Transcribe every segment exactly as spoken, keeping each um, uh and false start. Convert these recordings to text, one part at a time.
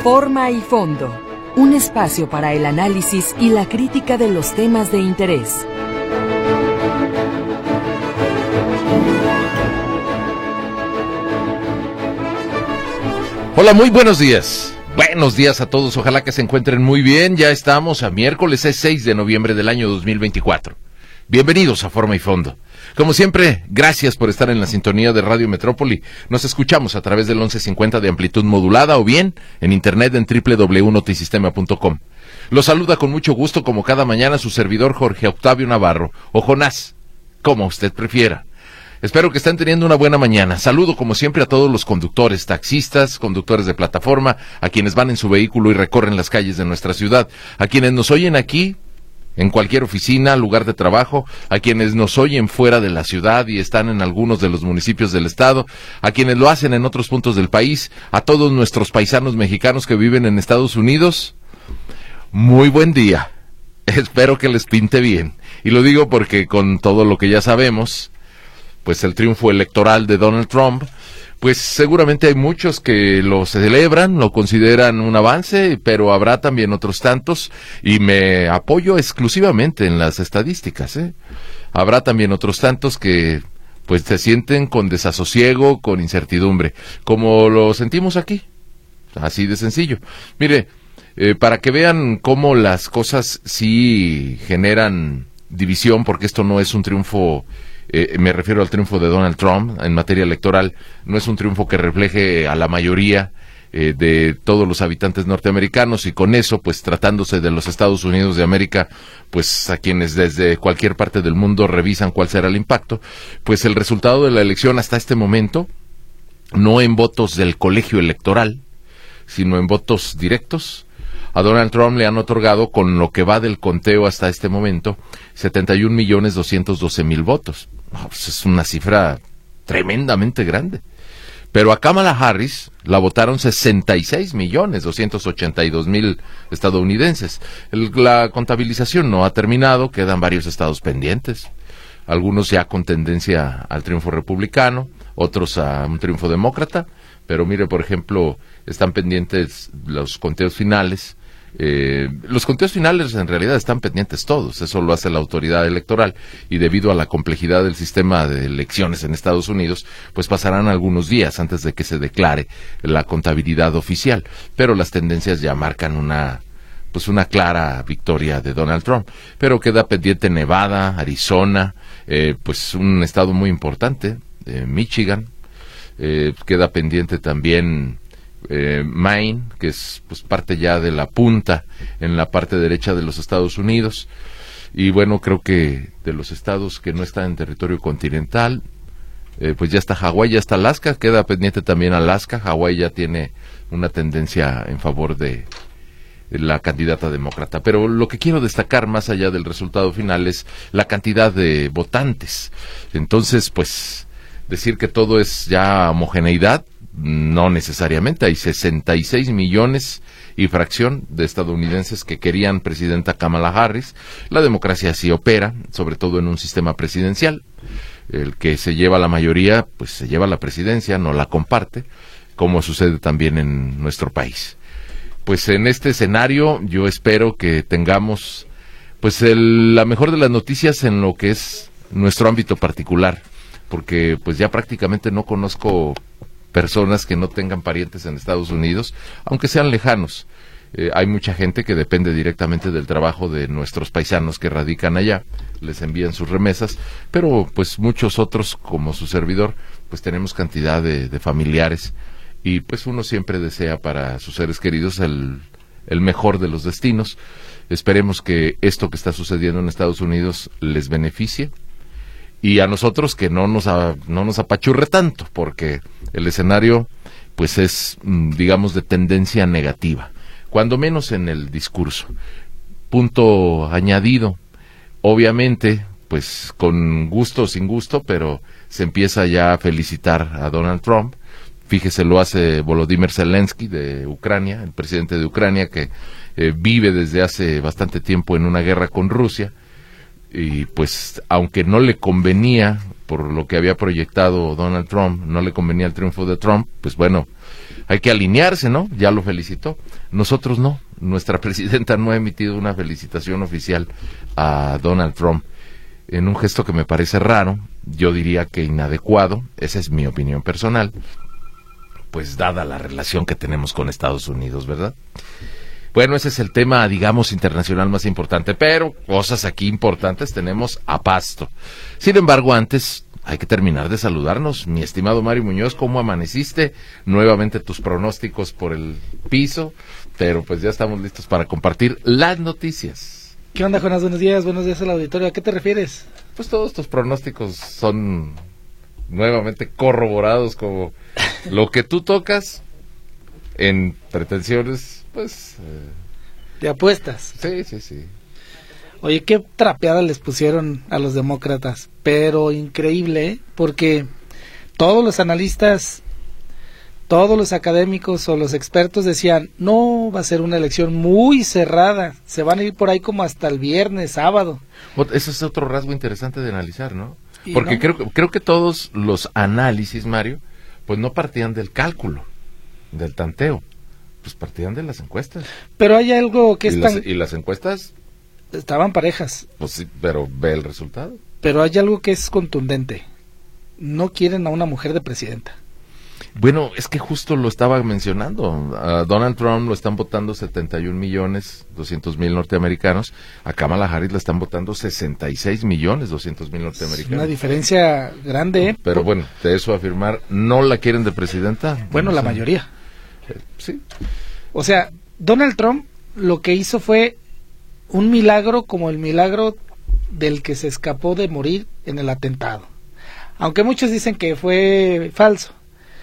Forma y fondo, un espacio para el análisis y la crítica de los temas de interés. Hola, muy buenos días. Buenos días a todos, ojalá que se encuentren muy bien. Ya estamos a miércoles, es seis de noviembre del año dos mil veinticuatro. Bienvenidos a Forma y Fondo. Como siempre, gracias por estar en la sintonía de Radio Metrópoli. Nos escuchamos a través del once cincuenta de amplitud modulada o bien en internet en doble u doble u doble u punto notisistema punto com. Los saluda con mucho gusto como cada mañana su servidor Jorge Octavio Navarro, o Jonás, como usted prefiera. Espero que estén teniendo una buena mañana. Saludo como siempre a todos los conductores, taxistas, conductores de plataforma, a quienes van en su vehículo y recorren las calles de nuestra ciudad, a quienes nos oyen aquí, en cualquier oficina, lugar de trabajo, a quienes nos oyen fuera de la ciudad y están en algunos de los municipios del estado, a quienes lo hacen en otros puntos del país, a todos nuestros paisanos mexicanos que viven en Estados Unidos. Muy buen día. Espero que les pinte bien. Y lo digo porque con todo lo que ya sabemos, pues el triunfo electoral de Donald Trump, pues seguramente hay muchos que lo celebran, lo consideran un avance, pero habrá también otros tantos, y me apoyo exclusivamente en las estadísticas, ¿eh? Habrá también otros tantos que pues se sienten con desasosiego, con incertidumbre, como lo sentimos aquí, así de sencillo. Mire, eh, para que vean cómo las cosas sí generan división, porque esto no es un triunfo. Eh, me refiero al triunfo de Donald Trump en materia electoral, no es un triunfo que refleje a la mayoría eh, de todos los habitantes norteamericanos, y con eso, pues tratándose de los Estados Unidos de América, pues a quienes desde cualquier parte del mundo revisan cuál será el impacto, pues el resultado de la elección hasta este momento, no en votos del colegio electoral, sino en votos directos, a Donald Trump le han otorgado, con lo que va del conteo hasta este momento, setenta y un millones doscientos doce mil votos. Pues es una cifra tremendamente grande. Pero a Kamala Harris la votaron sesenta y seis millones doscientos ochenta y dos mil estadounidenses. El, la contabilización no ha terminado, quedan varios estados pendientes. Algunos ya con tendencia al triunfo republicano, otros a un triunfo demócrata. Pero mire, por ejemplo, están pendientes los conteos finales. Eh, los conteos finales en realidad están pendientes todos, eso lo hace la autoridad electoral, y debido a la complejidad del sistema de elecciones en Estados Unidos, pues pasarán algunos días antes de que se declare la contabilidad oficial, pero las tendencias ya marcan una pues una clara victoria de Donald Trump. Pero queda pendiente Nevada, Arizona, eh, pues un estado muy importante, eh, Michigan, eh, queda pendiente también Eh, Maine, que es pues parte ya de la punta en la parte derecha de los Estados Unidos, y bueno, creo que de los estados que no están en territorio continental, eh, pues ya está Hawái, ya está Alaska, queda pendiente también Alaska. Hawái ya tiene una tendencia en favor de la candidata demócrata, pero lo que quiero destacar más allá del resultado final es la cantidad de votantes. Entonces, pues decir que todo es ya homogeneidad, no necesariamente. Hay sesenta y seis millones y fracción de estadounidenses que querían presidenta Kamala Harris. La democracia así opera, sobre todo en un sistema presidencial. El que se lleva la mayoría, pues se lleva la presidencia, no la comparte, como sucede también en nuestro país. Pues en este escenario yo espero que tengamos pues el, la mejor de las noticias en lo que es nuestro ámbito particular, porque pues ya prácticamente no conozco personas que no tengan parientes en Estados Unidos, aunque sean lejanos. Eh, hay mucha gente que depende directamente del trabajo de nuestros paisanos que radican allá, les envían sus remesas, pero pues muchos otros, como su servidor, pues tenemos cantidad de, de familiares, y pues uno siempre desea para sus seres queridos el, el mejor de los destinos. Esperemos que esto que está sucediendo en Estados Unidos les beneficie, y a nosotros que no nos a, no nos apachurre tanto, porque el escenario pues es, digamos, de tendencia negativa, cuando menos en el discurso. Punto añadido, obviamente, pues con gusto o sin gusto, pero se empieza ya a felicitar a Donald Trump. Fíjese, lo hace Volodymyr Zelensky de Ucrania, el presidente de Ucrania, que eh, vive desde hace bastante tiempo en una guerra con Rusia, y pues aunque no le convenía, por lo que había proyectado Donald Trump, no le convenía el triunfo de Trump, pues bueno, hay que alinearse, ¿no? Ya lo felicitó. Nosotros no. Nuestra presidenta no ha emitido una felicitación oficial a Donald Trump. En un gesto que me parece raro, yo diría que inadecuado, esa es mi opinión personal, pues dada la relación que tenemos con Estados Unidos, ¿verdad? Bueno, ese es el tema, digamos, internacional más importante, pero cosas aquí importantes tenemos a pasto. Sin embargo, antes hay que terminar de saludarnos. Mi estimado Mario Muñoz, ¿cómo amaneciste? Nuevamente tus pronósticos por el piso, pero pues ya estamos listos para compartir las noticias. ¿Qué onda, Jonas? Buenos días, buenos días al auditorio. ¿A qué te refieres? Pues todos tus pronósticos son nuevamente corroborados como lo que tú tocas en pretensiones, pues... Eh... ¿Te apuestas? Sí, sí, sí. Oye, qué trapeada les pusieron a los demócratas, pero increíble, ¿eh? Porque todos los analistas, todos los académicos o los expertos decían, no, va a ser una elección muy cerrada, se van a ir por ahí como hasta el viernes, sábado. Eso es otro rasgo interesante de analizar, ¿no? ¿Y Porque no? creo, creo que todos los análisis, Mario, pues no partían del cálculo, del tanteo, pues partían de las encuestas. Pero hay algo que y es las, tan... Y las encuestas... Estaban parejas. Pues sí, pero ve el resultado. Pero hay algo que es contundente. No quieren a una mujer de presidenta. Bueno, es que justo lo estaba mencionando. A Donald Trump lo están votando setenta y un millones doscientos mil norteamericanos. A Kamala Harris la están votando sesenta y seis millones doscientos mil norteamericanos. Es una diferencia grande, ¿eh? Pero bueno, de eso afirmar, ¿no la quieren de presidenta? Bueno, no la sé. mayoría. Eh, sí. O sea, Donald Trump lo que hizo fue un milagro como el milagro del que se escapó de morir en el atentado. Aunque muchos dicen que fue falso.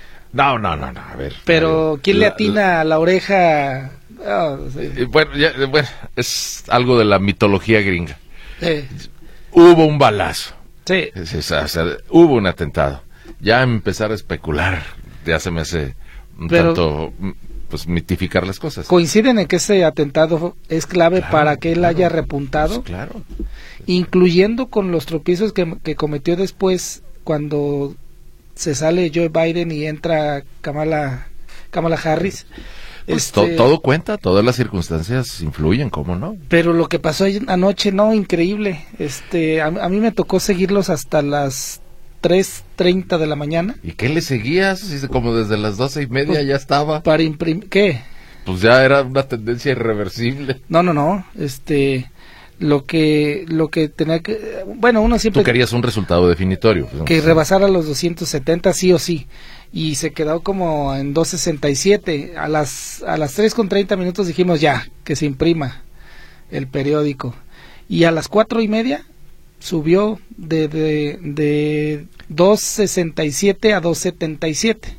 No, no, no, no, a ver. Pero, Mario, ¿quién la, le atina la, a la oreja? Oh, sí. eh, bueno, ya, eh, bueno, es algo de la mitología gringa. Eh, Hubo un balazo. sí. Es, es, o sea, hubo un atentado. Ya empezar a especular, ya se me hace un Pero, tanto, pues, mitificar las cosas. Coinciden en que ese atentado es clave Claro, para que él claro, haya repuntado, pues, claro. incluyendo con los tropiezos que, que cometió después cuando se sale Joe Biden y entra Kamala, Kamala Harris. Pues Este, to, todo cuenta, todas las circunstancias influyen, ¿cómo no? Pero lo que pasó anoche, no, increíble. Este, a, a mí me tocó seguirlos hasta las tres treinta de la mañana. ¿Y qué le seguías? Si como desde las doce y media Pues, ya estaba. Para imprimir, ¿qué? Pues ya era una tendencia irreversible. No, no, no, este, lo que, lo que tenía que, bueno, uno siempre... Tú querías un resultado definitorio. Pues, que no, rebasara los doscientos setenta sí o sí, y se quedó como en doscientos sesenta y siete. A las, a las tres con treinta minutos dijimos ya, que se imprima el periódico. Y a las cuatro y media subió de, de, de doscientos sesenta y siete a doscientos setenta y siete.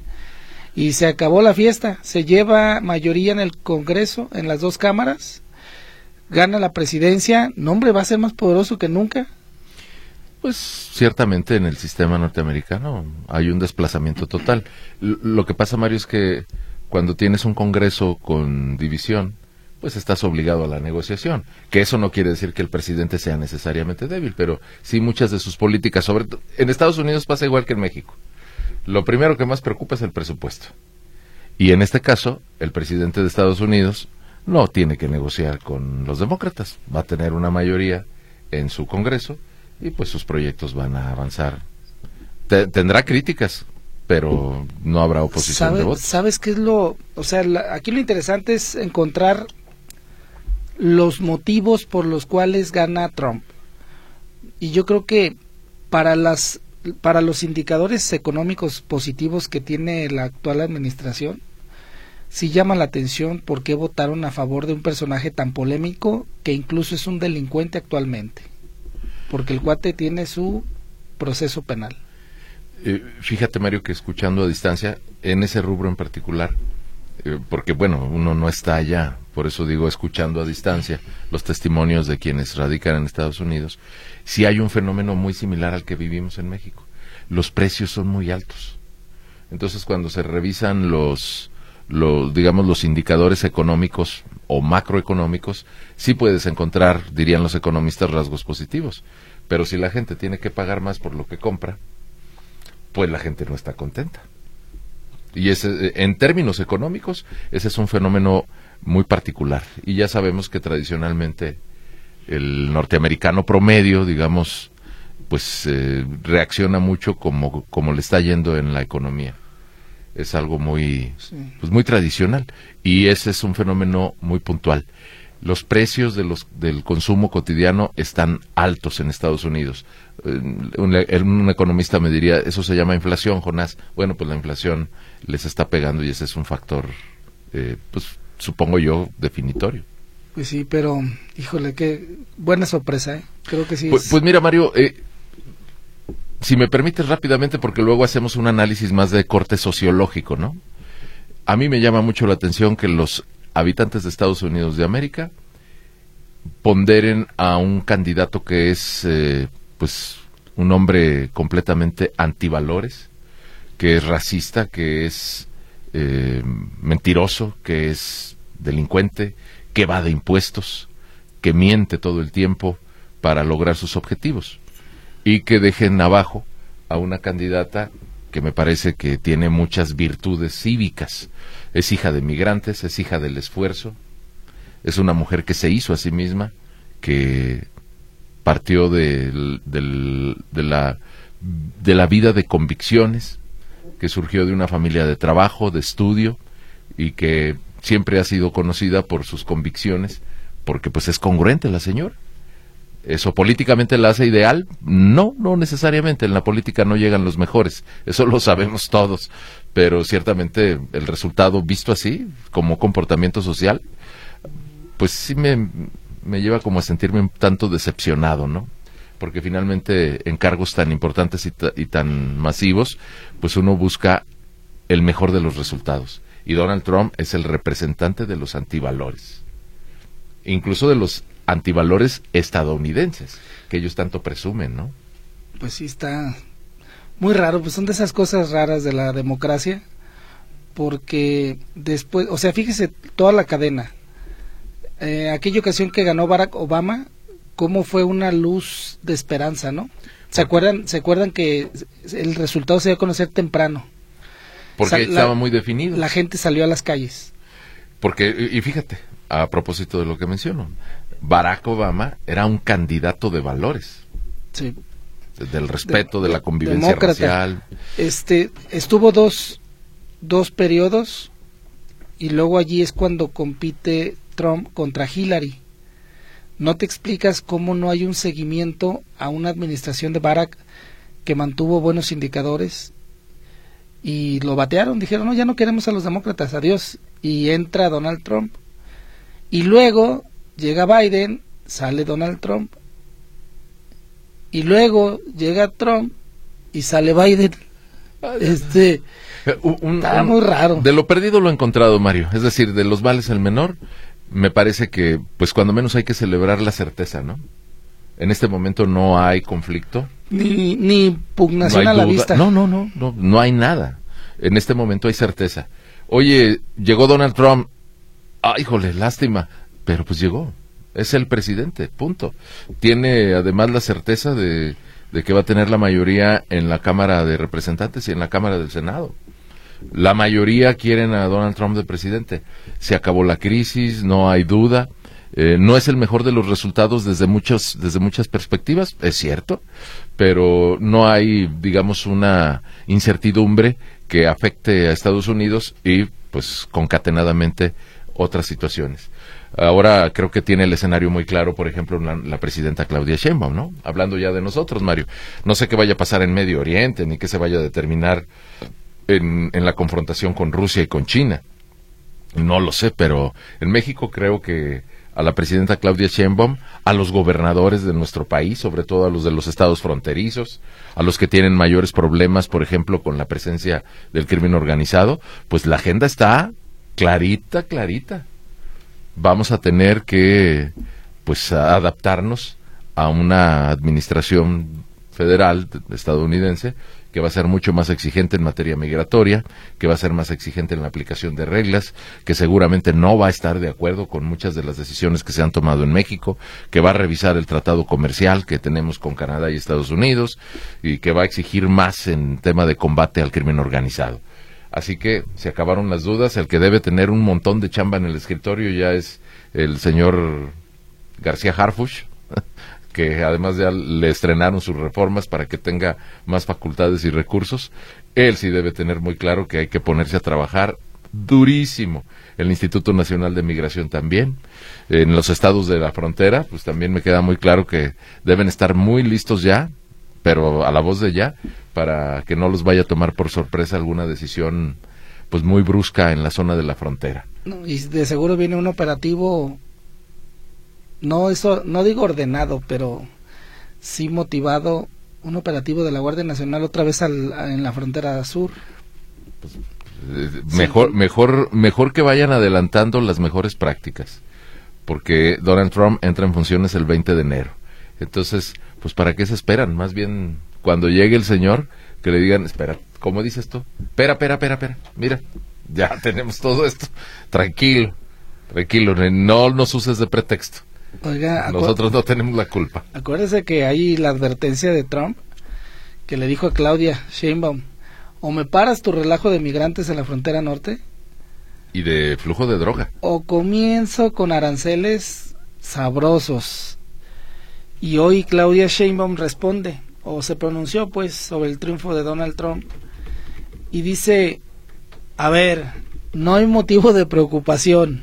Y se acabó la fiesta, se lleva mayoría en el Congreso, en las dos cámaras, gana la presidencia, no hombre, va a ser más poderoso que nunca. Pues ciertamente en el sistema norteamericano hay un desplazamiento total. L- lo que pasa, Mario, es que cuando tienes un Congreso con división, pues estás obligado a la negociación. Que eso no quiere decir que el presidente sea necesariamente débil, pero sí muchas de sus políticas, sobre todo en Estados Unidos pasa igual que en México. Lo primero que más preocupa es el presupuesto. Y en este caso, el presidente de Estados Unidos no tiene que negociar con los demócratas. Va a tener una mayoría en su Congreso y pues sus proyectos van a avanzar. Te- tendrá críticas, pero no habrá oposición ¿Sabe- de votos. ¿Sabes qué es lo...? O sea, la- aquí lo interesante es encontrar los motivos por los cuales gana Trump. Y yo creo que para las para los indicadores económicos positivos que tiene la actual administración, sí llama la atención por qué votaron a favor de un personaje tan polémico que incluso es un delincuente actualmente. Porque el cuate tiene su proceso penal. Eh, fíjate, Mario, que escuchando a distancia, en ese rubro en particular, eh, porque bueno, uno no está allá, por eso digo escuchando a distancia los testimonios de quienes radican en Estados Unidos, sí hay un fenómeno muy similar al que vivimos en México. Los precios son muy altos. Entonces, cuando se revisan los, los digamos, los indicadores económicos o macroeconómicos, sí puedes encontrar, dirían los economistas, rasgos positivos. Pero si la gente tiene que pagar más por lo que compra, pues la gente no está contenta. Y ese, en términos económicos, ese es un fenómeno muy particular. Y ya sabemos que tradicionalmente el norteamericano promedio, digamos, pues eh, reacciona mucho como, como le está yendo en la economía. Es algo muy, sí. pues muy tradicional. Y ese es un fenómeno muy puntual. Los precios de los, del consumo cotidiano están altos en Estados Unidos. Un, un economista me diría, eso se llama inflación, Jonás. Bueno, pues la inflación les está pegando y ese es un factor, eh, pues supongo yo, definitorio. Pues sí, pero, híjole, qué buena sorpresa, ¿eh? Creo que sí. Pues, es... pues mira, Mario, eh, si me permites rápidamente, porque luego hacemos un análisis más de corte sociológico, ¿no? A mí me llama mucho la atención que los habitantes de Estados Unidos de América ponderen a un candidato que es, eh, pues, un hombre completamente antivalores, que es racista, que es eh, mentiroso, que es delincuente, que evade impuestos, que miente todo el tiempo para lograr sus objetivos, y que dejen abajo a una candidata que me parece que tiene muchas virtudes cívicas. Es hija de migrantes, es hija del esfuerzo, es una mujer que se hizo a sí misma, que partió de, de, de, la, de la vida de convicciones, que surgió de una familia de trabajo, de estudio, y que siempre ha sido conocida por sus convicciones, porque pues es congruente la señora. ¿Eso políticamente la hace ideal? No, no necesariamente. En la política no llegan los mejores, eso lo sabemos todos, pero ciertamente el resultado visto así, como comportamiento social, pues sí me, me lleva como a sentirme un tanto decepcionado, ¿no? Porque finalmente en cargos tan importantes y, ta, y tan masivos, pues uno busca el mejor de los resultados. Y Donald Trump es el representante de los antivalores, incluso de los antivalores estadounidenses, que ellos tanto presumen, ¿no? Pues sí, está muy raro, pues son de esas cosas raras de la democracia, porque después, o sea, fíjese toda la cadena. Eh, aquella ocasión que ganó Barack Obama, cómo fue una luz de esperanza, ¿no? ¿Se acuerdan, se acuerdan que el resultado se dio a conocer temprano? Porque Sal, estaba la, muy definido. La gente salió a las calles. Porque, y fíjate, a propósito de lo que menciono, Barack Obama era un candidato de valores. Sí. Del respeto, de, de la convivencia demócrata. Racial. Este, estuvo dos, dos periodos y luego allí es cuando compite Trump contra Hillary. ¿No te explicas cómo no hay un seguimiento a una administración de Barack que mantuvo buenos indicadores? Y lo batearon, dijeron, no, ya no queremos a los demócratas, adiós. Y entra Donald Trump. Y luego llega Biden, sale Donald Trump. Y luego llega Trump y sale Biden. Este, un, un, está muy raro. De lo perdido lo encontrado, Mario. Es decir, de los males el menor. Me parece que, pues cuando menos hay que celebrar la certeza, ¿no? En este momento no hay conflicto. Ni, ni pugnación no a la duda. Vista. No, no, no, no, no hay nada. En este momento hay certeza. Oye, llegó Donald Trump. Ay, híjole, lástima. Pero pues llegó. Es el presidente, punto. Tiene además la certeza de, de que va a tener la mayoría en la Cámara de Representantes y en la Cámara del Senado. La mayoría quieren a Donald Trump de presidente. Se acabó la crisis, no hay duda. Eh, no es el mejor de los resultados desde muchos, desde muchas perspectivas, es cierto, pero no hay, digamos, una incertidumbre que afecte a Estados Unidos y, pues, concatenadamente otras situaciones. Ahora creo que tiene el escenario muy claro, por ejemplo, la, la presidenta Claudia Sheinbaum, ¿no? Hablando ya de nosotros, Mario. No sé qué vaya a pasar en Medio Oriente, ni qué se vaya a determinar en, en la confrontación con Rusia y con China. No lo sé, pero en México creo que a la presidenta Claudia Sheinbaum, a los gobernadores de nuestro país, sobre todo a los de los estados fronterizos, a los que tienen mayores problemas, por ejemplo, con la presencia del crimen organizado, pues la agenda está clarita, clarita. Vamos a tener que, pues, a adaptarnos a una administración federal estadounidense que va a ser mucho más exigente en materia migratoria, que va a ser más exigente en la aplicación de reglas, que seguramente no va a estar de acuerdo con muchas de las decisiones que se han tomado en México, que va a revisar el tratado comercial que tenemos con Canadá y Estados Unidos, y que va a exigir más en tema de combate al crimen organizado. Así que se acabaron las dudas. El que debe tener un montón de chamba en el escritorio ya es el señor García Harfuch, que además ya le estrenaron sus reformas para que tenga más facultades y recursos. Él sí debe tener muy claro que hay que ponerse a trabajar durísimo. El Instituto Nacional de Migración también. En los estados de la frontera, pues también me queda muy claro que deben estar muy listos ya, pero a la voz de ya, para que no los vaya a tomar por sorpresa alguna decisión pues muy brusca en la zona de la frontera. No, y de seguro viene un operativo, no eso, no digo ordenado, pero sí motivado, un operativo de la Guardia Nacional otra vez al, en la frontera sur. Pues, eh, mejor, sí. mejor, mejor que vayan adelantando las mejores prácticas, porque Donald Trump entra en funciones el veinte de enero. Entonces, pues ¿para qué se esperan? Más bien, cuando llegue el señor, que le digan, espera, ¿cómo dices tú? Espera, espera, espera, espera, mira, ya tenemos todo esto, tranquilo, tranquilo, no nos uses de pretexto. Oiga, nosotros no tenemos la culpa. Acuérdese que hay la advertencia de Trump, que le dijo a Claudia Sheinbaum, o me paras tu relajo de migrantes en la frontera norte, y de flujo de droga, o comienzo con aranceles sabrosos. Y hoy Claudia Sheinbaum responde, o se pronunció pues sobre el triunfo de Donald Trump, y dice, a ver, no hay motivo de preocupación.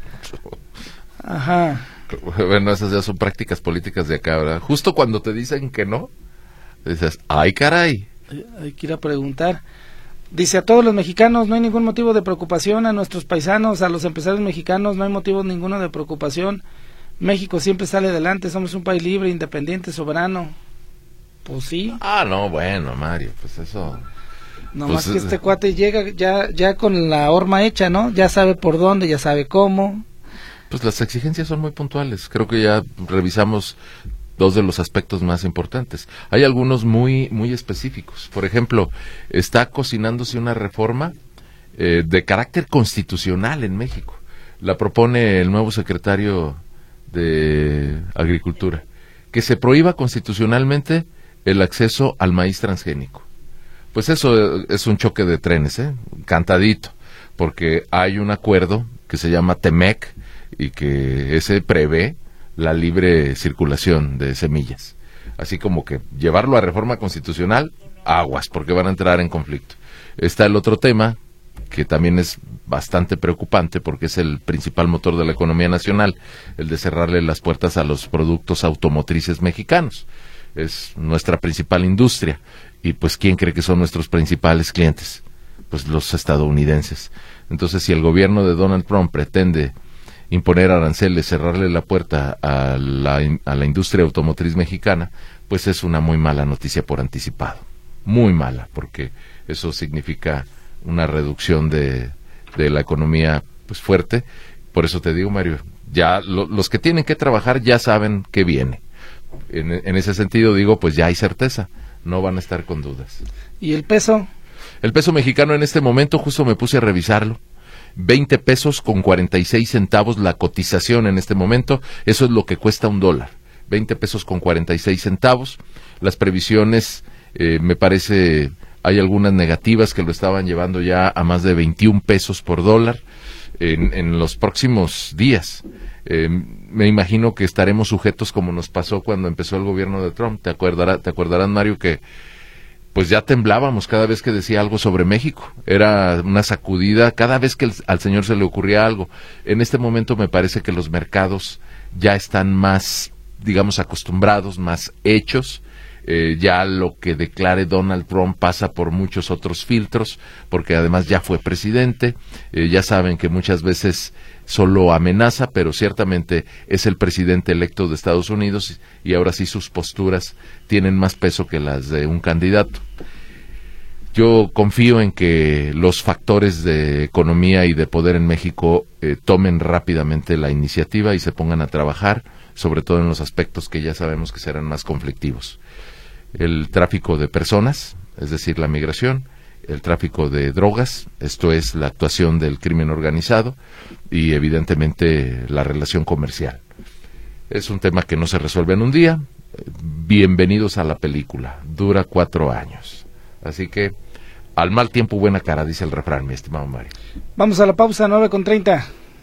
Ajá. Bueno, esas ya son prácticas políticas de acá, ¿verdad? Justo cuando te dicen que no, dices, ay caray. Hay que ir a preguntar. Dice, a todos los mexicanos no hay ningún motivo de preocupación, a nuestros paisanos, a los empresarios mexicanos no hay motivo ninguno de preocupación. México siempre sale adelante, somos un país libre, independiente, soberano. Pues sí. Ah, no, bueno, Mario, pues eso... No pues, más que este cuate llega ya ya con la horma hecha, ¿no? Ya sabe por dónde, ya sabe cómo. Pues las exigencias son muy puntuales. Creo que ya revisamos dos de los aspectos más importantes. Hay algunos muy muy específicos. Por ejemplo, está cocinándose una reforma eh, de carácter constitucional en México. La propone el nuevo secretario de Agricultura, que se prohíba constitucionalmente el acceso al maíz transgénico. Pues eso es un choque de trenes, ¿eh? Cantadito, porque hay un acuerdo que se llama TEMEC y que ese prevé la libre circulación de semillas. Así como que llevarlo a reforma constitucional, aguas, porque van a entrar en conflicto. Está el otro tema, que también es bastante preocupante porque es el principal motor de la economía nacional, el de cerrarle las puertas a los productos automotrices mexicanos. Es nuestra principal industria. Y pues, ¿quién cree que son nuestros principales clientes? Pues los estadounidenses. Entonces, si el gobierno de Donald Trump pretende imponer aranceles, cerrarle la puerta a la, a la industria automotriz mexicana, pues es una muy mala noticia por anticipado. Muy mala, porque eso significa una reducción de, de la economía pues fuerte. Por eso te digo, Mario, ya lo, los que tienen que trabajar ya saben que viene. En, en ese sentido digo, pues ya hay certeza, no van a estar con dudas. ¿Y el peso? El peso mexicano en este momento, justo me puse a revisarlo, veinte pesos con cuarenta y seis centavos la cotización en este momento, eso es lo que cuesta un dólar, veinte pesos con cuarenta y seis centavos. Las previsiones, eh, me parece, hay algunas negativas que lo estaban llevando ya a más de veintiún pesos por dólar en, en los próximos días. Eh, me imagino que estaremos sujetos como nos pasó cuando empezó el gobierno de Trump. Te acordará, te acordarán, Mario, que pues ya temblábamos cada vez que decía algo sobre México. Era una sacudida cada vez que el, al señor se le ocurría algo. En este momento me parece que los mercados ya están más, digamos, acostumbrados, más hechos. Eh, ya lo que declare Donald Trump pasa por muchos otros filtros, porque además ya fue presidente. Eh, ya saben que muchas veces solo amenaza, pero ciertamente es el presidente electo de Estados Unidos y ahora sí sus posturas tienen más peso que las de un candidato. Yo confío en que los factores de economía y de poder en México eh, tomen rápidamente la iniciativa y se pongan a trabajar, sobre todo en los aspectos que ya sabemos que serán más conflictivos. El tráfico de personas, es decir, la migración, el tráfico de drogas, esto es la actuación del crimen organizado y evidentemente la relación comercial. Es un tema que no se resuelve en un día. Bienvenidos a la película, dura cuatro años. Así que Al mal tiempo, buena cara, dice el refrán, mi estimado Mario. Vamos a la pausa, nueve con treinta.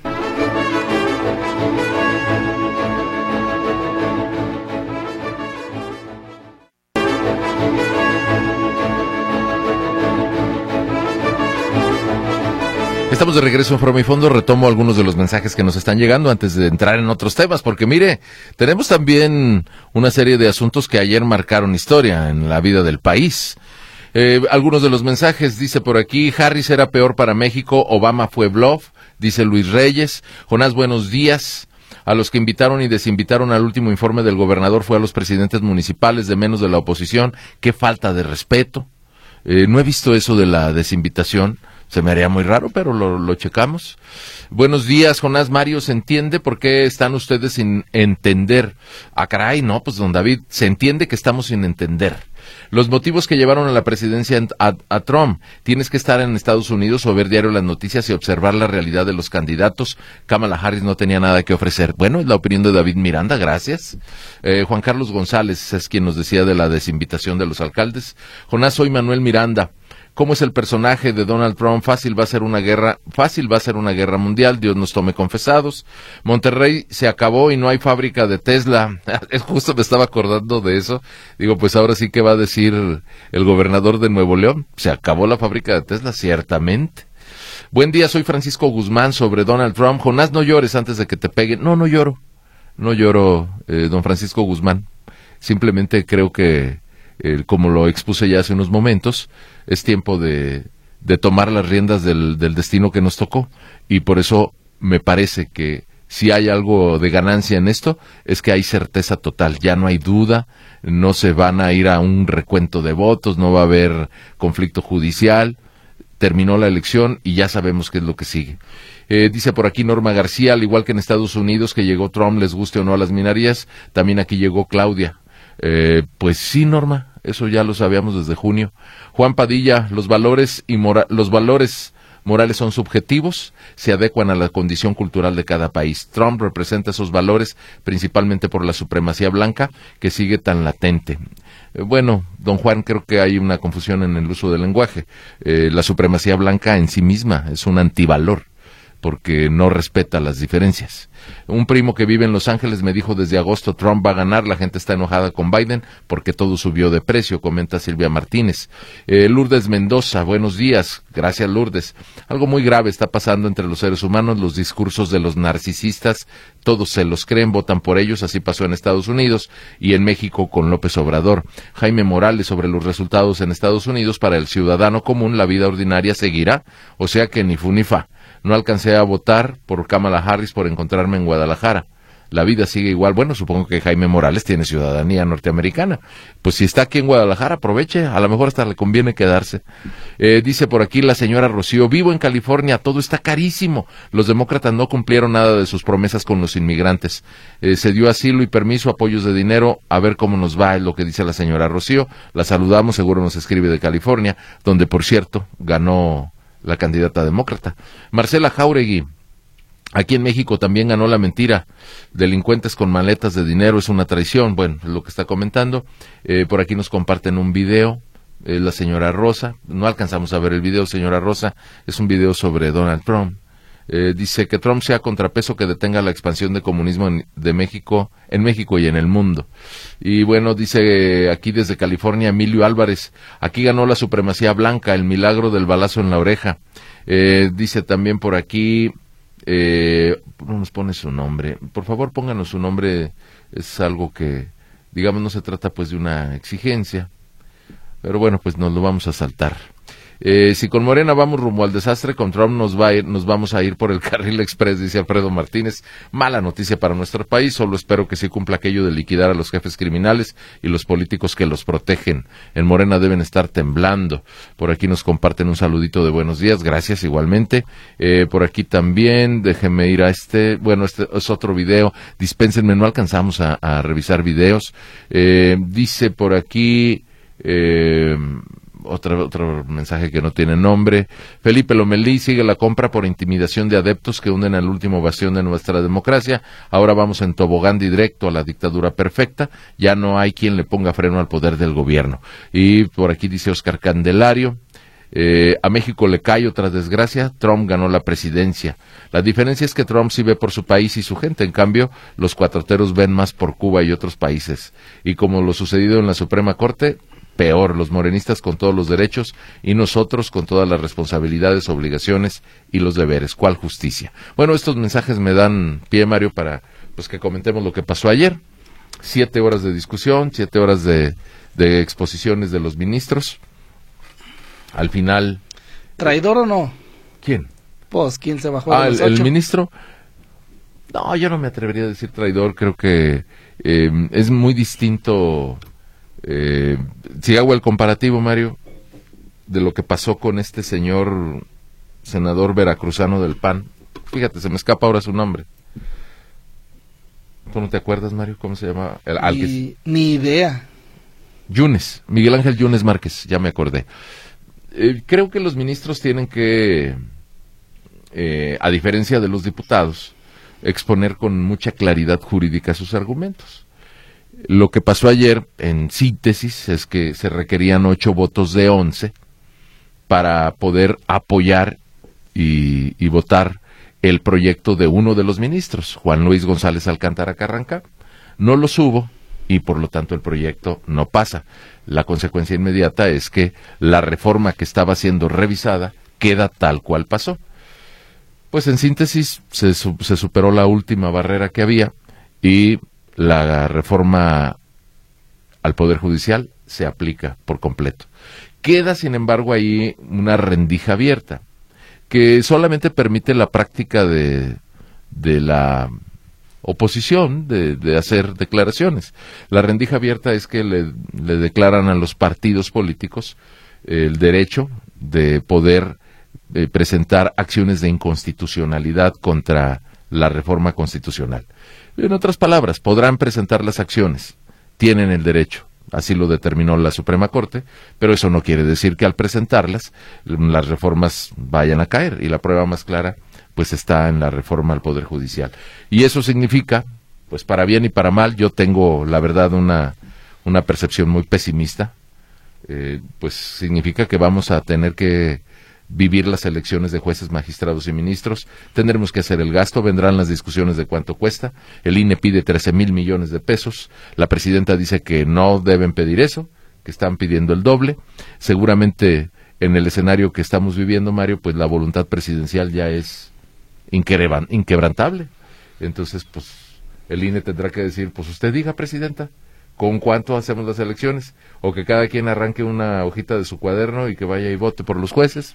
Estamos de regreso en Forma y Fondo. Retomo algunos de los mensajes que nos están llegando antes de entrar en otros temas, porque mire, tenemos también una serie de asuntos que ayer marcaron historia en la vida del país. Eh, algunos de los mensajes, dice por aquí, Harris era peor para México, Obama fue bluff, dice Luis Reyes. Jonás, buenos días. A los que invitaron y desinvitaron al último informe del gobernador fue a los presidentes municipales de menos de la oposición. Qué falta de respeto. Eh, no he visto eso de la desinvitación. Se me haría muy raro, pero lo, lo checamos. Buenos días, Jonás. Mario, ¿se entiende por qué están ustedes sin entender? Ah, caray, no, pues don David, se entiende que estamos sin entender. Los motivos que llevaron a la presidencia a, a Trump. Tienes que estar en Estados Unidos o ver diario las noticias y observar la realidad de los candidatos. Kamala Harris no tenía nada que ofrecer. Bueno, es la opinión de David Miranda, gracias. Eh, Juan Carlos González es quien nos decía de la desinvitación de los alcaldes. Jonás, soy Manuel Miranda. ¿Cómo es el personaje de Donald Trump? Fácil va a ser una guerra, fácil va a ser una guerra mundial, Dios nos tome confesados. Monterrey se acabó y no hay fábrica de Tesla. Es justo me estaba acordando de eso. Digo, pues ahora sí que va a decir el gobernador de Nuevo León. Se acabó la fábrica de Tesla, ciertamente. Buen día, soy Francisco Guzmán sobre Donald Trump. Jonás, no llores antes de que te peguen. No, no lloro. No lloro, eh, don Francisco Guzmán. Simplemente creo que, eh, como lo expuse ya hace unos momentos, es tiempo de, de tomar las riendas del, del destino que nos tocó, y por eso me parece que si hay algo de ganancia en esto, es que hay certeza total, ya no hay duda, no se van a ir a un recuento de votos, no va a haber conflicto judicial, terminó la elección y ya sabemos qué es lo que sigue. Eh, dice por aquí Norma García, al igual que en Estados Unidos, que llegó Trump, les guste o no a las minorías, también aquí llegó Claudia. Eh, pues sí, Norma, eso ya lo sabíamos desde junio. Juan Padilla, los valores y mora- los valores morales son subjetivos, se adecuan a la condición cultural de cada país. Trump representa esos valores principalmente por la supremacía blanca que sigue tan latente. Eh, bueno, don Juan, creo que hay una confusión en el uso del lenguaje. Eh, la supremacía blanca en sí misma es un antivalor, porque no respeta las diferencias. Un primo que vive en Los Ángeles me dijo desde agosto, Trump va a ganar, la gente está enojada con Biden porque todo subió de precio, comenta Silvia Martínez. Eh, Lourdes Mendoza, buenos días, gracias Lourdes. Algo muy grave está pasando entre los seres humanos, los discursos de los narcisistas, todos se los creen, votan por ellos, así pasó en Estados Unidos y en México con López Obrador. Jaime Morales, sobre los resultados en Estados Unidos, para el ciudadano común la vida ordinaria seguirá, o sea que ni fu ni fa. No alcancé a votar por Kamala Harris por encontrarme en Guadalajara. La vida sigue igual. Bueno, supongo que Jaime Morales tiene ciudadanía norteamericana. Pues si está aquí en Guadalajara, aproveche. A lo mejor hasta le conviene quedarse. Eh, dice por aquí la señora Rocío, vivo en California, todo está carísimo. Los demócratas no cumplieron nada de sus promesas con los inmigrantes. Eh, se dio asilo y permiso, apoyos de dinero. A ver cómo nos va, es lo que dice la señora Rocío. La saludamos, seguro nos escribe de California, donde, por cierto, ganó la candidata demócrata. Marcela Jauregui, aquí en México también ganó la mentira. Delincuentes con maletas de dinero es una traición. Bueno, es lo que está comentando. Eh, por aquí nos comparten un video. Eh, la señora Rosa, no alcanzamos a ver el video, señora Rosa. Es un video sobre Donald Trump. Eh, dice que Trump sea contrapeso que detenga la expansión de comunismo en, de México, en México y en el mundo. Y bueno, dice eh, aquí desde California Emilio Álvarez, aquí ganó la supremacía blanca, el milagro del balazo en la oreja. Eh, dice también por aquí, eh, no nos pone su nombre, por favor pónganos su nombre, es algo que, digamos, no se trata pues de una exigencia, pero bueno, pues nos lo vamos a saltar. Eh, si con Morena vamos rumbo al desastre, con Trump nos, va a ir, nos vamos a ir por el carril express, dice Alfredo Martínez. Mala noticia para nuestro país, solo espero que sí cumpla aquello de liquidar a los jefes criminales y los políticos que los protegen. En Morena deben estar temblando. Por aquí nos comparten un saludito de buenos días, gracias igualmente. Eh, por aquí también, déjenme ir a este, bueno, este es otro video, dispénsenme, no alcanzamos a, a revisar videos. Eh, dice por aquí, eh, Otro, otro mensaje que no tiene nombre. Felipe Lomelí, sigue la compra por intimidación de adeptos que hunden al último bastión de nuestra democracia. Ahora vamos en tobogán directo a la dictadura perfecta. Ya no hay quien le ponga freno al poder del gobierno. Y por aquí dice Oscar Candelario, Eh, a México le cae otra desgracia, Trump ganó la presidencia. La diferencia es que Trump sí ve por su país y su gente, en cambio, los cuatroteros ven más por Cuba y otros países. Y como lo sucedido en la Suprema Corte, peor, los morenistas con todos los derechos y nosotros con todas las responsabilidades, obligaciones y los deberes. ¿Cuál justicia? Bueno, estos mensajes me dan pie, Mario, para pues que comentemos lo que pasó ayer. Siete horas de discusión, siete horas de, de exposiciones de los ministros. Al final... ¿Traidor o no? ¿Quién? Pues, ¿quién se bajó ah, de los el, ocho? el ministro. No, yo no me atrevería a decir traidor. Creo que eh, es muy distinto. Eh, si hago el comparativo, Mario, de lo que pasó con este señor senador veracruzano del P A N. Fíjate, se me escapa ahora su nombre. ¿Tú no te acuerdas, Mario, cómo se llama? El, al que... Ni, ni idea. Yunes, Miguel Ángel Yunes Márquez, ya me acordé. Eh, creo que los ministros tienen que, eh, a diferencia de los diputados, exponer con mucha claridad jurídica sus argumentos. Lo que pasó ayer, en síntesis, es que se requerían ocho votos de once para poder apoyar y, y votar el proyecto de uno de los ministros, Juan Luis González Alcántara Carranca. No los hubo y por lo tanto el proyecto no pasa. La consecuencia inmediata es que la reforma que estaba siendo revisada queda tal cual pasó. Pues en síntesis se, se superó la última barrera que había y la reforma al Poder Judicial se aplica por completo. Queda, sin embargo, ahí una rendija abierta que solamente permite la práctica de, de la oposición, de, de hacer declaraciones. La rendija abierta es que le, le declaran a los partidos políticos el derecho de poder eh, presentar acciones de inconstitucionalidad contra la reforma constitucional. En otras palabras, podrán presentar las acciones, tienen el derecho, así lo determinó la Suprema Corte, pero eso no quiere decir que al presentarlas las reformas vayan a caer, y la prueba más clara pues está en la reforma al Poder Judicial. Y eso significa, pues para bien y para mal, yo tengo la verdad una, una percepción muy pesimista, eh, pues significa que vamos a tener que vivir las elecciones de jueces, magistrados y ministros, tendremos que hacer el gasto, vendrán las discusiones de cuánto cuesta, el I N E pide trece mil millones de pesos, la presidenta dice que no deben pedir eso, que están pidiendo el doble, seguramente en el escenario que estamos viviendo, Mario, pues la voluntad presidencial ya es inquebrantable, entonces pues el I N E tendrá que decir, pues usted diga, presidenta, ¿con cuánto hacemos las elecciones? O que cada quien arranque una hojita de su cuaderno y que vaya y vote por los jueces.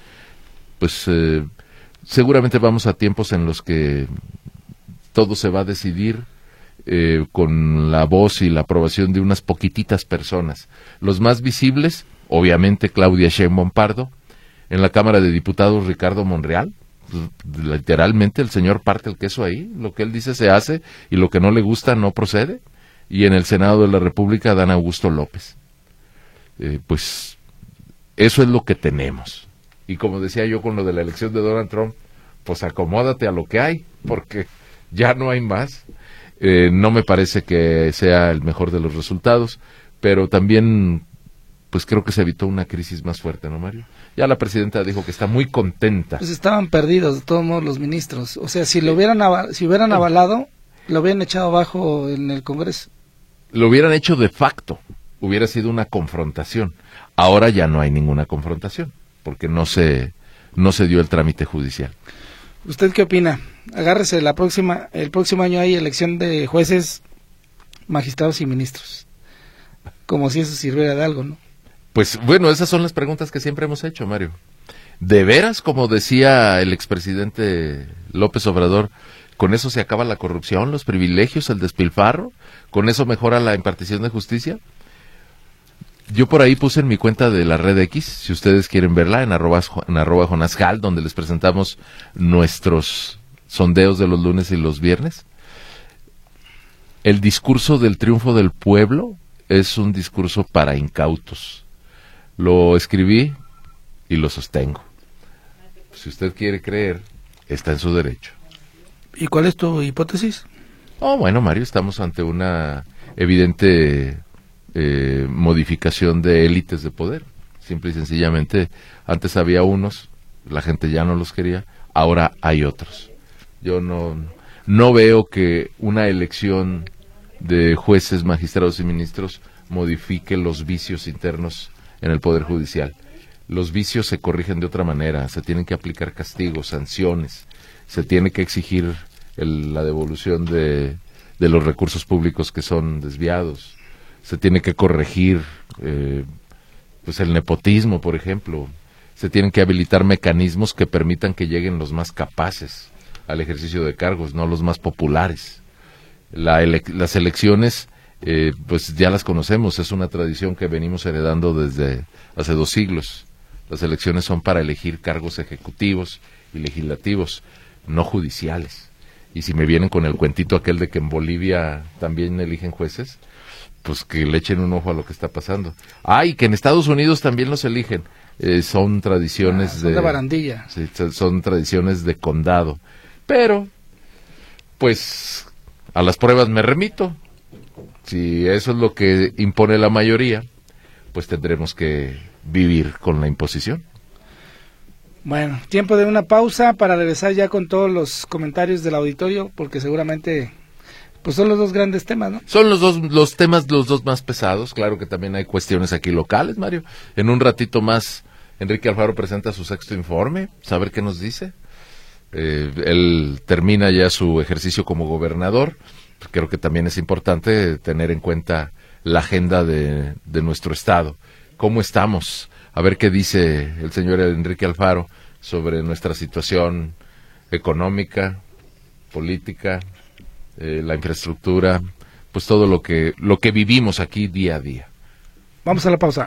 Pues eh, seguramente vamos a tiempos en los que todo se va a decidir eh, con la voz y la aprobación de unas poquititas personas. Los más visibles, obviamente Claudia Sheinbaum Pardo, en la Cámara de Diputados Ricardo Monreal, literalmente el señor parte el queso ahí, lo que él dice se hace y lo que no le gusta no procede, y en el Senado de la República Dan Augusto López. Eh, pues eso es lo que tenemos. Y como decía yo con lo de la elección de Donald Trump, pues acomódate a lo que hay, porque ya no hay más. Eh, no me parece que sea el mejor de los resultados, pero también pues creo que se evitó una crisis más fuerte, ¿no, Mario? Ya la presidenta dijo que está muy contenta. Pues estaban perdidos de todos modos los ministros. O sea, si lo hubieran aval- si hubieran avalado, lo hubieran echado abajo en el Congreso. Lo hubieran hecho de facto, hubiera sido una confrontación. Ahora ya no hay ninguna confrontación, porque no se no se dio el trámite judicial. ¿Usted qué opina? Agárrese, la próxima el próximo año hay elección de jueces, magistrados y ministros. Como si eso sirviera de algo, ¿no? Pues bueno, esas son las preguntas que siempre hemos hecho, Mario. ¿De veras, como decía el expresidente López Obrador, con eso se acaba la corrupción, los privilegios, el despilfarro? ¿Con eso mejora la impartición de justicia? Yo por ahí puse en mi cuenta de la Red X, si ustedes quieren verla, en arroba, en arroba Jonás Hall, donde les presentamos nuestros sondeos de los lunes y los viernes. El discurso del triunfo del pueblo es un discurso para incautos. Lo escribí y lo sostengo. Si usted quiere creer, está en su derecho. ¿Y cuál es tu hipótesis? Oh, bueno, Mario, estamos ante una evidente eh, modificación de élites de poder. simple y sencillamente, antes había unos, la gente ya no los quería, ahora hay otros. Yo no, no veo que una elección de jueces, magistrados y ministros modifique los vicios internos en el Poder Judicial. Los vicios se corrigen de otra manera, se tienen que aplicar castigos, sanciones, se tiene que exigir el, la devolución de, de los recursos públicos que son desviados, se tiene que corregir eh, pues el nepotismo, por ejemplo, se tienen que habilitar mecanismos que permitan que lleguen los más capaces al ejercicio de cargos, no los más populares. La ele- las elecciones, eh, pues ya las conocemos, es una tradición que venimos heredando desde hace dos siglos. Las elecciones son para elegir cargos ejecutivos y legislativos, no judiciales. Y si me vienen con el cuentito aquel de que en Bolivia también eligen jueces, pues que le echen un ojo a lo que está pasando. Ah, y que en Estados Unidos también los eligen. Eh, son tradiciones ah, son de, de barandilla. Sí, son tradiciones de condado. Pero, pues, a las pruebas me remito. Si eso es lo que impone la mayoría, pues tendremos que vivir con la imposición. Bueno, tiempo de una pausa para regresar ya con todos los comentarios del auditorio, porque seguramente pues son los dos grandes temas, ¿no? Son los dos los temas los dos más pesados. Claro que también hay cuestiones aquí locales, Mario. En un ratito más Enrique Alfaro presenta su sexto informe, saber qué nos dice. Eh, él termina ya su ejercicio como gobernador. Creo que también es importante tener en cuenta la agenda de, de nuestro estado. ¿Cómo estamos? A ver qué dice el señor Enrique Alfaro sobre nuestra situación económica, política, eh, la infraestructura, pues todo lo que lo que vivimos aquí día a día. Vamos a la pausa.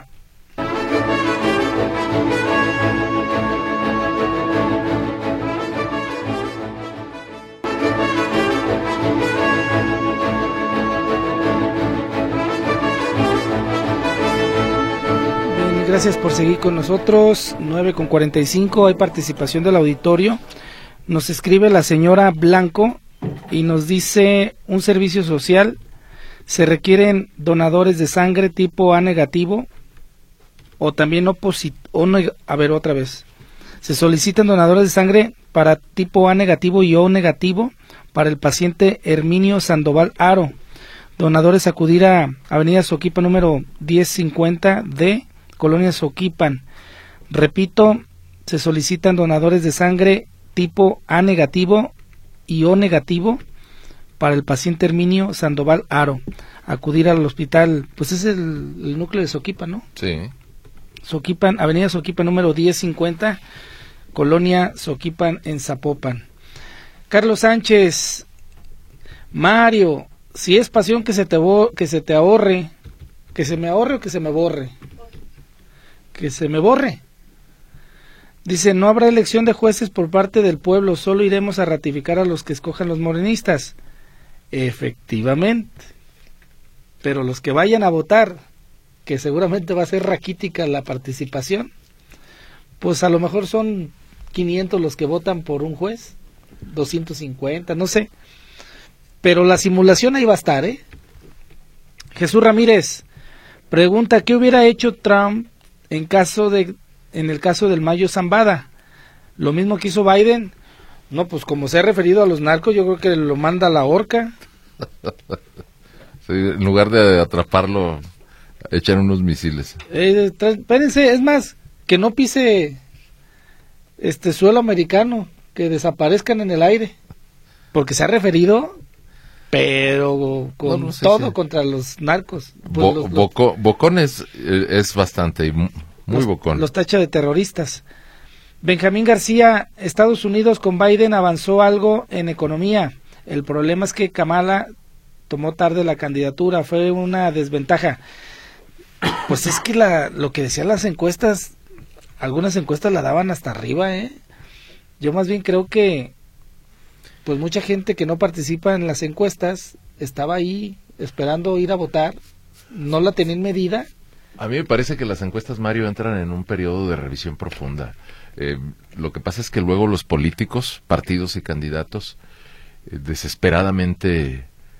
Gracias por seguir con nosotros. Nueve con cuarenta y cinco, hay participación del auditorio. Nos escribe la señora Blanco y nos dice: un servicio social, se requieren donadores de sangre tipo A negativo o también opositivo. Ne- a ver, otra vez. Se solicitan donadores de sangre para tipo A negativo y O negativo para el paciente Herminio Sandoval Aro. Donadores acudir a Avenida Soquipa número diez cincuenta D, Colonia Soquipan. Repito, se solicitan donadores de sangre tipo A negativo y O negativo para el paciente Herminio Sandoval Aro. Acudir al hospital, pues es el, el núcleo de Soquipan, ¿no? Sí. Soquipan, Avenida Soquipan número diez cincuenta, Colonia Soquipan en Zapopan. Carlos Sánchez, Mario, si es pasión que se te bo- que se te ahorre, que se me ahorre o que se me borre. Que se me borre. Dice: no habrá elección de jueces por parte del pueblo, solo iremos a ratificar a los que escojan los morenistas. Efectivamente. Pero los que vayan a votar, que seguramente va a ser raquítica la participación, pues a lo mejor son quinientos los que votan por un juez, doscientos cincuenta, no sé. Pero la simulación ahí va a estar, ¿eh? Jesús Ramírez pregunta: ¿qué hubiera hecho Trump en caso de en el caso del Mayo Zambada? Lo mismo que hizo Biden. No, pues como se ha referido a los narcos, yo creo que lo manda a la horca. Sí, en lugar de atraparlo, echan unos misiles. Eh, tra- espérense, es más, que no pise este suelo americano, que desaparezcan en el aire, porque se ha referido, pero con No, no sé, todo sí. contra los narcos. Pues Bo- los- los- boco- bocón es, eh, es bastante, y mu- muy los, bocón. los tacha de terroristas. Benjamín García: Estados Unidos con Biden avanzó algo en economía. El problema es que Kamala tomó tarde la candidatura, fue una desventaja. Pues es que la, lo que decían las encuestas, algunas encuestas la daban hasta arriba, ¿eh? Yo más bien creo que pues mucha gente que no participa en las encuestas estaba ahí esperando ir a votar, no la tenían medida. A mí me parece que las encuestas, Mario, entran en un periodo de revisión profunda. Eh, lo que pasa es que luego los políticos, partidos y candidatos, eh, desesperadamente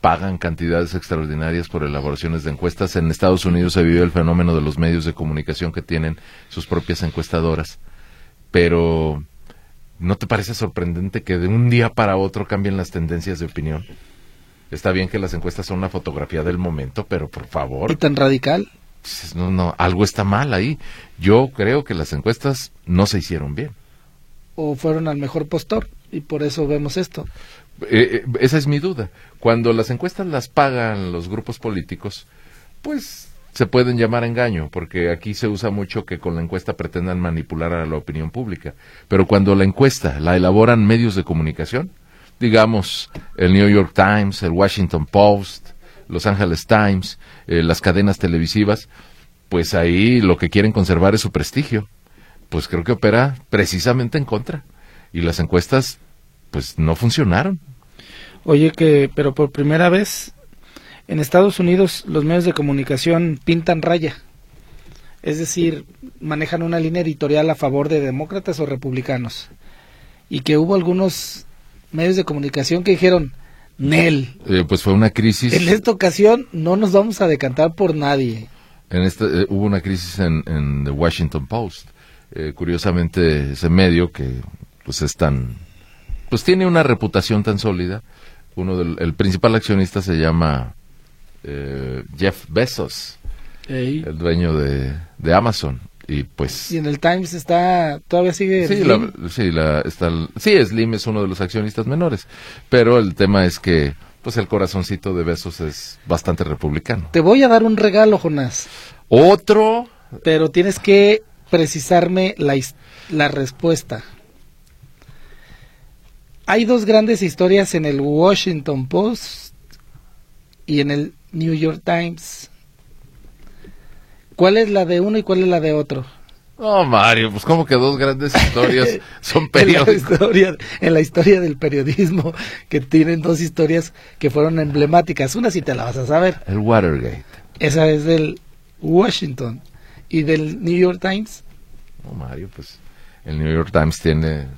pagan cantidades extraordinarias por elaboraciones de encuestas. En Estados Unidos se vive el fenómeno de los medios de comunicación que tienen sus propias encuestadoras. Pero, ¿no te parece sorprendente que de un día para otro cambien las tendencias de opinión? Está bien que las encuestas son una fotografía del momento, pero por favor... ¿Y tan radical? No, no, algo está mal ahí. Yo creo que las encuestas no se hicieron bien. ¿O fueron al mejor postor? Y por eso vemos esto. Eh, eh, esa es mi duda. Cuando las encuestas las pagan los grupos políticos, pues se pueden llamar engaño, porque aquí se usa mucho que con la encuesta pretendan manipular a la opinión pública. Pero cuando la encuesta la elaboran medios de comunicación, digamos el New York Times, el Washington Post, Los Angeles Times, eh, las cadenas televisivas, pues ahí lo que quieren conservar es su prestigio. Pues creo que opera precisamente en contra. Y las encuestas, pues no funcionaron. Oye, que pero por primera vez en Estados Unidos los medios de comunicación pintan raya. Es decir, manejan una línea editorial a favor de demócratas o republicanos. Y que hubo algunos medios de comunicación que dijeron, Nel, eh, pues fue una crisis. En esta ocasión no nos vamos a decantar por nadie. En esta, eh, hubo una crisis en, en The Washington Post. Eh, curiosamente, ese medio que pues es tan, pues tiene una reputación tan sólida. Uno del, el principal accionista se llama eh, Jeff Bezos, Ey. el dueño de, de Amazon. Y pues y en el Times está todavía sigue sí, Slim. La, sí, la, está, sí, Slim es uno de los accionistas menores, pero el tema es que pues el corazoncito de Bezos es bastante republicano. Te voy a dar un regalo, Jonás. Otro, pero tienes que precisarme la, la respuesta. Hay dos grandes historias en el Washington Post y en el New York Times. ¿Cuál es la de uno y cuál es la de otro? No, Mario, pues como que dos grandes historias son periódicos. En la, historia, en la historia del periodismo, que tienen dos historias que fueron emblemáticas. Una sí te la vas a saber. El Watergate. Esa es del Washington. ¿Y del New York Times? No, Mario, pues el New York Times tiene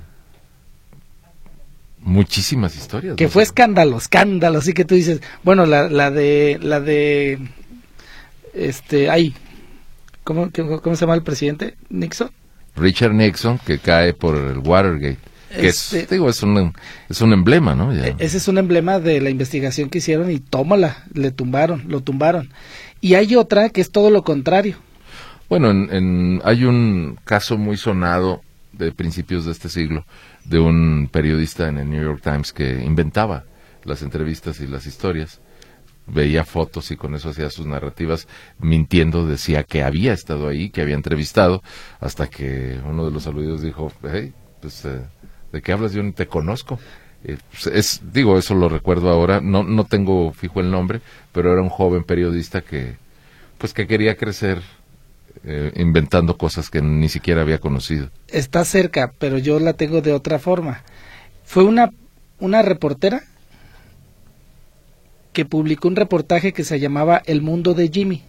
muchísimas historias. Que ¿no? fue escándalo, escándalo. Así que tú dices, bueno, la, la de, la de, este, ahí. ¿Cómo, ¿Cómo se llama el presidente? ¿Nixon? Richard Nixon, que cae por el Watergate. Que este, es, digo, es, un, es un emblema, ¿no? Ya. Ese es un emblema de la investigación que hicieron y tómala, le tumbaron, lo tumbaron. Y hay otra que es todo lo contrario. Bueno, en, en, hay un caso muy sonado de principios de este siglo de un periodista en el New York Times que inventaba las entrevistas y las historias. Veía fotos y con eso hacía sus narrativas, mintiendo, decía que había estado ahí, que había entrevistado, hasta que uno de los aludidos dijo, hey, pues, eh, ¿de qué hablas? Yo ni te conozco. Eh, pues es, digo, eso lo recuerdo ahora, no, no tengo fijo el nombre, pero era un joven periodista que, pues, que quería crecer eh, inventando cosas que ni siquiera había conocido. Está cerca, pero yo la tengo de otra forma. Fue una, una reportera que publicó un reportaje que se llamaba El mundo de Jimmy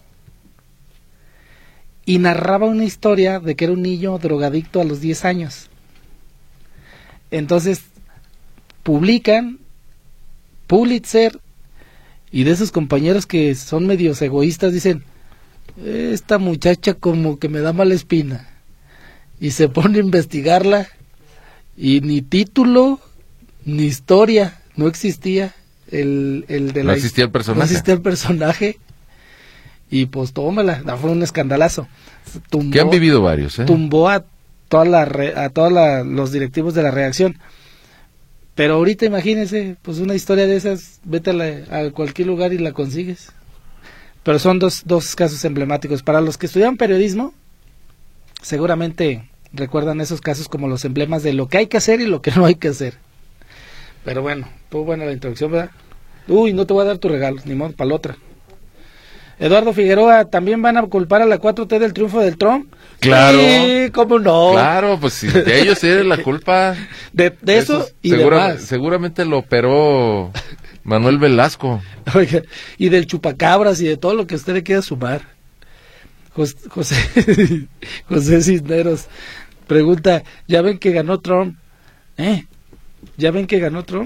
y narraba una historia de que era un niño drogadicto a los diez años. Entonces publican Pulitzer y de esos compañeros que son medios egoístas dicen, esta muchacha como que me da mala espina, y se pone a investigarla y ni título ni historia, no existía. El, el de no la existía el personaje. No existía el personaje. Y pues tómala, fue un escandalazo. Tumbó, que han vivido varios, ¿eh? Tumbó a toda la re, a todos la, los directivos de la redacción. Pero ahorita imagínense, pues una historia de esas, vete a, la, a cualquier lugar y la consigues. Pero son dos, dos casos emblemáticos. Para los que estudian periodismo, seguramente recuerdan esos casos como los emblemas de lo que hay que hacer y lo que no hay que hacer. Pero bueno, estuvo buena la introducción, ¿verdad? Uy, no te voy a dar tu regalo, ni modo, para la otra. Eduardo Figueroa, ¿también van a culpar a la cuatro T del triunfo del Trump? Claro. Sí, ¿cómo no? Claro, pues si de ellos tienen la culpa. De, de eso, eso y segura, demás. Seguramente lo operó Manuel Velasco. Oiga, y del chupacabras y de todo lo que usted le quiera sumar. José, José, José Cisneros pregunta, ¿ya ven que ganó Trump? ¿Eh? ¿Ya ven que ganó Trump?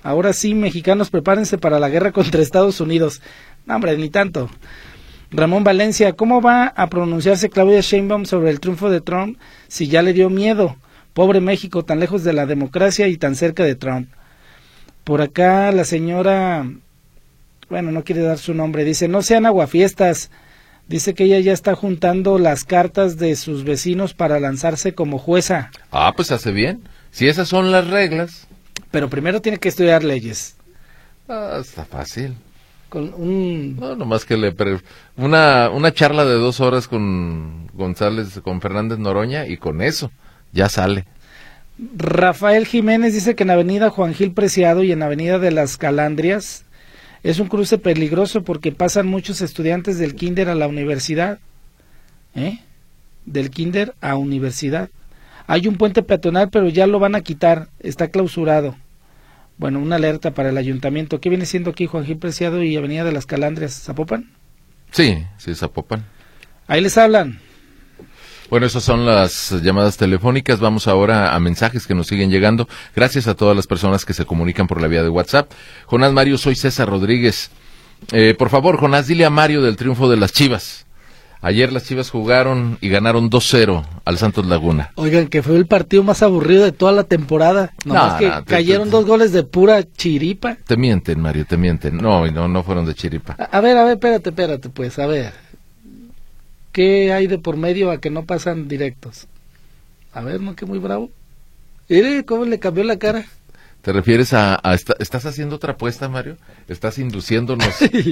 Ahora sí, mexicanos, prepárense para la guerra contra Estados Unidos. No, hombre, ni tanto. Ramón Valencia, ¿cómo va a pronunciarse Claudia Sheinbaum sobre el triunfo de Trump si ya le dio miedo? Pobre México, tan lejos de la democracia y tan cerca de Trump. Por acá la señora, bueno, no quiere dar su nombre, dice, no sean aguafiestas. Dice que ella ya está juntando las cartas de sus vecinos para lanzarse como jueza. Ah, pues hace bien. Si esas son las reglas. Pero primero tiene que estudiar leyes. Ah, está fácil. Con un... No, nomás que le... Pre... Una, una charla de dos horas con González, con Fernández Noroña, y con eso ya sale. Rafael Jiménez dice que en Avenida Juan Gil Preciado y en Avenida de las Calandrias es un cruce peligroso porque pasan muchos estudiantes del kinder a la universidad. ¿Eh? Del kinder a universidad. Hay un puente peatonal, pero ya lo van a quitar, está clausurado. Bueno, una alerta para el ayuntamiento. ¿Qué viene siendo aquí Juan Gil Preciado y Avenida de las Calandrias? ¿Zapopan? Sí, sí, Zapopan. Ahí les hablan. Bueno, esas son las llamadas telefónicas. Vamos ahora a mensajes que nos siguen llegando. Gracias a todas las personas que se comunican por la vía de WhatsApp. Jonás Mario, soy César Rodríguez. Eh, por favor, Jonás, dile a Mario del triunfo de las Chivas. Ayer las Chivas jugaron y ganaron dos cero al Santos Laguna. Oigan, que fue el partido más aburrido de toda la temporada. Nomás no, que no, te, cayeron te, dos goles de pura chiripa. Te mienten, Mario, te mienten. No, no, no fueron de chiripa. A, a ver, a ver, espérate, espérate, pues, a ver. ¿Qué hay de por medio a que no pasan directos? A ver, ¿no? Que muy bravo. Mire cómo le cambió la cara. ¿Te refieres a... a esta, ¿Estás haciendo otra apuesta, Mario? ¿Estás induciéndonos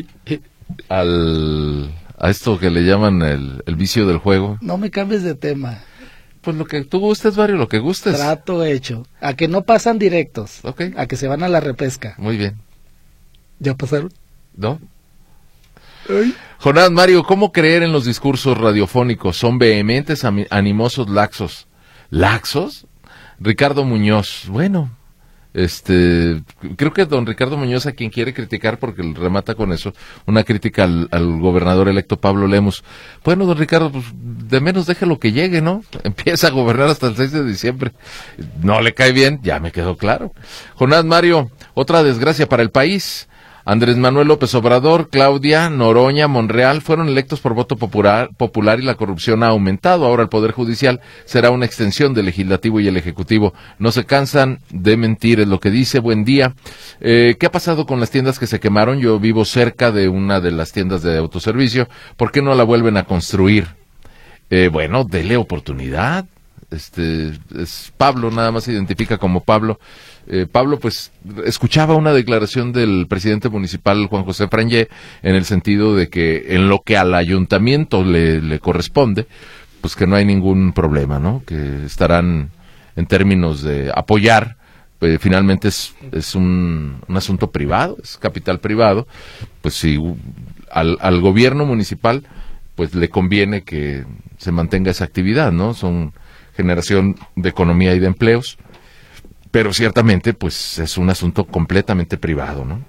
al... a esto que le llaman el, el vicio del juego? No me cambies de tema. Pues lo que tú gustes, Mario, lo que gustes. Trato hecho. A que no pasan directos. Ok. A que se van a la repesca. Muy bien. ¿Ya pasaron? ¿No? Ay. Jonás Mario, ¿cómo creer en los discursos radiofónicos? Son vehementes, animosos, laxos. ¿Laxos? Ricardo Muñoz, bueno, este, creo que don Ricardo Muñoz, a quien quiere criticar, porque remata con eso, una crítica al, al gobernador electo Pablo Lemus. Bueno, don Ricardo, pues de menos déjalo que llegue, ¿no? Empieza a gobernar hasta el seis de diciembre. No le cae bien, ya me quedó claro. Jonás Mario, otra desgracia para el país. Andrés Manuel López Obrador, Claudia, Noroña, Monreal fueron electos por voto popular, popular y la corrupción ha aumentado. Ahora el Poder Judicial será una extensión del Legislativo y el Ejecutivo. No se cansan de mentir, es lo que dice. Buen día. Eh, ¿Qué ha pasado con las tiendas que se quemaron? Yo vivo cerca de una de las tiendas de autoservicio. ¿Por qué no la vuelven a construir? Eh, bueno, dele oportunidad. Este, es Pablo, nada más se identifica como Pablo. Eh, Pablo, pues, escuchaba una declaración del presidente municipal, Juan José Frangé, en el sentido de que en lo que al ayuntamiento le, le corresponde, pues que no hay ningún problema, ¿no? Que estarán en términos de apoyar, pues, finalmente es, es un, un asunto privado, es capital privado, pues si al, al gobierno municipal, pues le conviene que se mantenga esa actividad, ¿no? Son generación de economía y de empleos, pero ciertamente pues es un asunto completamente privado, ¿no?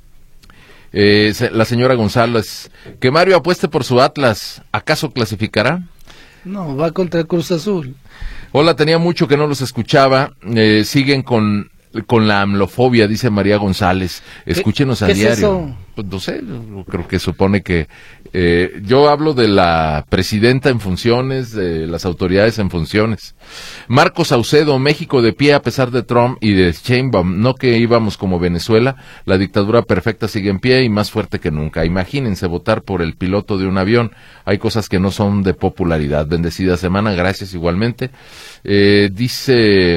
Eh, la señora González, que Mario apueste por su Atlas, ¿acaso clasificará? No, va contra el Cruz Azul. Hola, tenía mucho que no los escuchaba, eh, siguen con con la amlofobia, dice María González. Escúchenos a ¿Qué diario. es eso? Pues no sé, creo que supone que eh, yo hablo de la presidenta en funciones, de las autoridades en funciones. Marcos Saucedo, México de pie a pesar de Trump y de Sheinbaum, no que íbamos como Venezuela, la dictadura perfecta sigue en pie y más fuerte que nunca. Imagínense votar por el piloto de un avión, hay cosas que no son de popularidad. Bendecida semana, gracias igualmente. Eh, dice...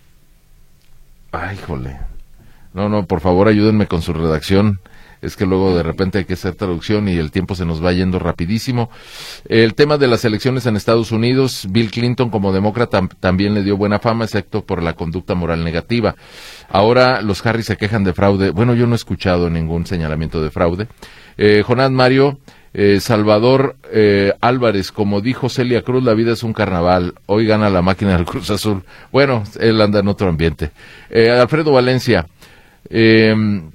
Ay, jole. No, no, por favor ayúdenme con su redacción. Es que luego de repente hay que hacer traducción y el tiempo se nos va yendo rapidísimo. El tema de las elecciones en Estados Unidos, Bill Clinton como demócrata también le dio buena fama, excepto por la conducta moral negativa. Ahora los Harris se quejan de fraude. Bueno, yo no he escuchado ningún señalamiento de fraude. Eh, Jonás Mario, eh, Salvador eh, Álvarez, como dijo Celia Cruz, la vida es un carnaval. Hoy gana la máquina del Cruz Azul. Bueno, él anda en otro ambiente. Eh, Alfredo Valencia, eh,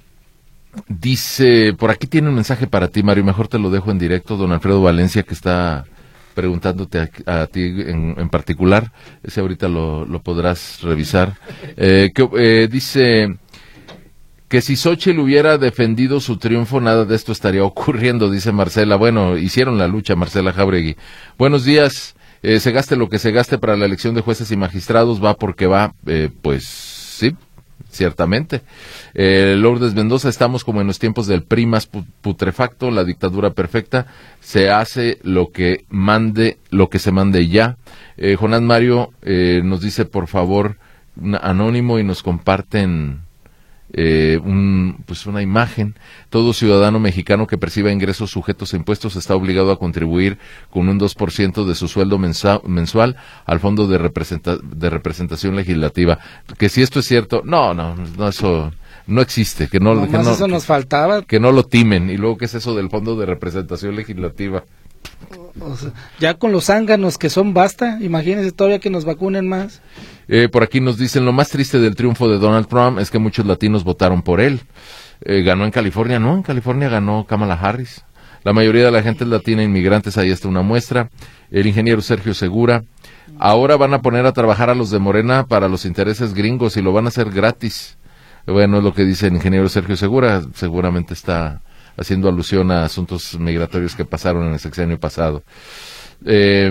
dice, por aquí tiene un mensaje para ti, Mario, mejor te lo dejo en directo, don Alfredo Valencia, que está preguntándote a, a ti en, en particular, ese ahorita lo, lo podrás revisar. Eh, que, eh, dice, Que si Xóchitl hubiera defendido su triunfo, nada de esto estaría ocurriendo, dice Marcela. Bueno, hicieron la lucha, Marcela Jauregui. Buenos días, eh, se gaste lo que se gaste para la elección de jueces y magistrados, va porque va, eh, pues sí, ciertamente. Eh, Lourdes Mendoza, estamos como en los tiempos del P R I más putrefacto, la dictadura perfecta, se hace lo que mande, lo que se mande ya. Eh, Jonás Mario eh, nos dice, por favor, un anónimo, y nos comparten Eh, un, pues una imagen. Todo ciudadano mexicano que perciba ingresos sujetos a impuestos está obligado a contribuir con un dos por ciento de su sueldo mensa, mensual al Fondo de, representa, de Representación Legislativa. Que si esto es cierto, no, no, no, eso no existe. Que no, no, que no eso nos faltaba. Que no lo timen. Y luego, ¿qué es eso del Fondo de Representación Legislativa? O sea, ya con los zánganos que son, basta. Imagínense todavía que nos vacunen más. Eh, por aquí nos dicen, lo más triste del triunfo de Donald Trump es que muchos latinos votaron por él. Eh, ganó en California, no, en California ganó Kamala Harris. La mayoría de la gente es latina, inmigrantes, ahí está una muestra. El ingeniero Sergio Segura, ahora van a poner a trabajar a los de Morena para los intereses gringos y lo van a hacer gratis. Bueno, es lo que dice el ingeniero Sergio Segura, seguramente está haciendo alusión a asuntos migratorios que pasaron en el sexenio pasado. Eh...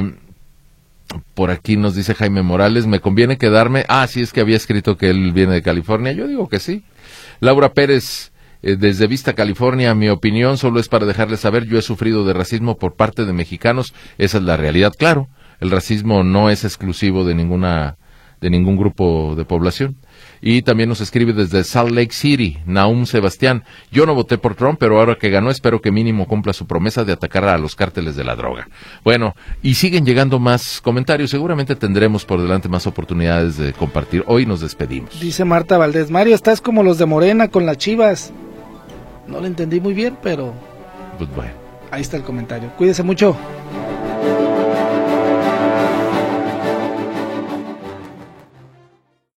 Por aquí nos dice Jaime Morales, ¿me conviene quedarme? Ah, sí, es que había escrito que él viene de California. Yo digo que sí. Laura Pérez, eh, desde Vista, California, mi opinión solo es para dejarles saber, yo he sufrido de racismo por parte de mexicanos. Esa es la realidad, claro. El racismo no es exclusivo de ninguna, de ningún grupo de población. Y también nos escribe desde Salt Lake City, Nahum Sebastián. Yo no voté por Trump, pero ahora que ganó espero que mínimo cumpla su promesa de atacar a los cárteles de la droga. Bueno, y siguen llegando más comentarios. Seguramente tendremos por delante más oportunidades de compartir. Hoy nos despedimos. Dice Marta Valdés, Mario, estás como los de Morena con las Chivas. No lo entendí muy bien, pero Pues bueno. Ahí está el comentario. Cuídese mucho.